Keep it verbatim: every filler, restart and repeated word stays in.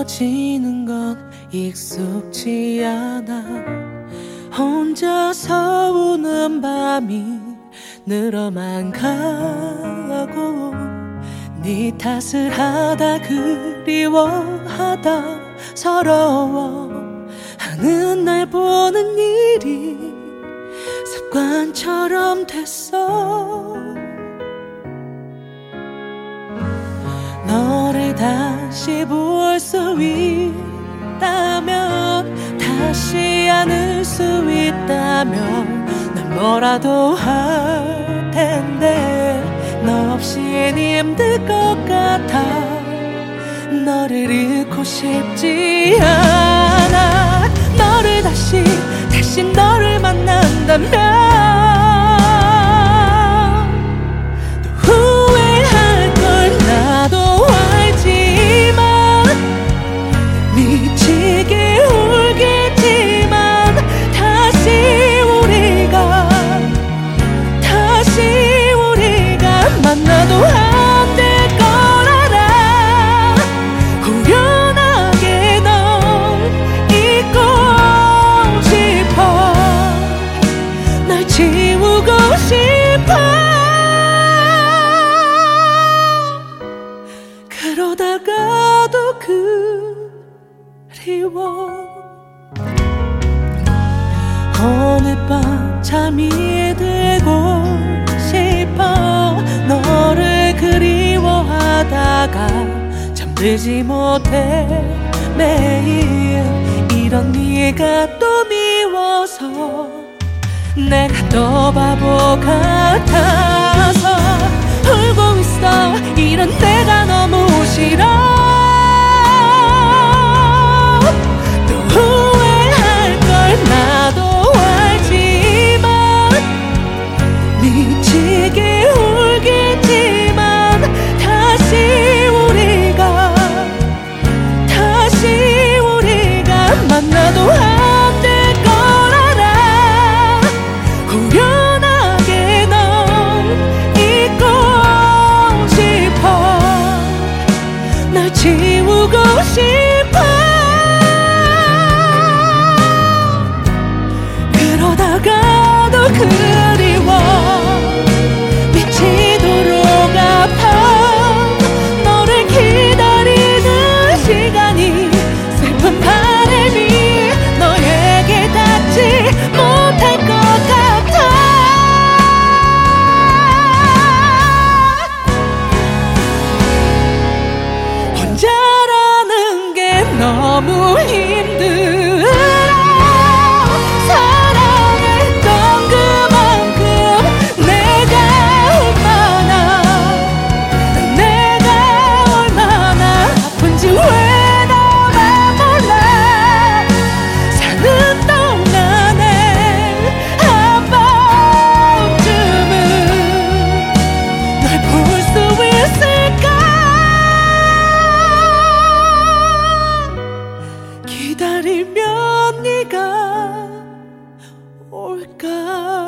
멀어지는 건 익숙지 않아. 혼자서 우는 밤이 늘어만 가고, 네 탓을 하다 그리워하다 서러워하는 날 보는 일이 습관처럼 됐어. 너를 다시 볼 수 있다면, 다시 안을 수 있다면 난 뭐라도 할 텐데, 너 없인 힘들 것 같아. 너를 잃고 싶지 않아. 너를 다시 다시 너를 만난다면 또 후회할 걸 나도 알지만, 미치게 울겠지만 다시 우리가 다시 우리가 만나도 안 될 걸 알아. 후련하게 널 잊고 싶어. 날 지우고 싶어. 그러다가도 그리워. 오늘 밤 잠이 들고 싶어. 너를 그리워하다가 잠들지 못해. 매일 이런 네가 또 미워서 내가 또 바보 같아서 울고 있어. 이런 내가 너무 싫어. 또 후회할 걸 나도 알지만, 미치게 울겠지만 다시 우리가 다시 우리가 만나도 안 될 걸 알아. 후련하게 널 잊고 싶어. 날 지우고 싶어. 그러다가도 그리워. 미치도록 아파. 너를 기다리는 시간이 슬픈 바람이 너에게 닿지 못할 것 같아. 혼자라는 게 너무 힘들어. 사랑했던 그만큼 내가 얼마나 내가 얼마나 아픈지 왜 나만 몰라. 사는 동안에 한 번쯤은 널 볼 수 있을까. 기다리면 네가 올까.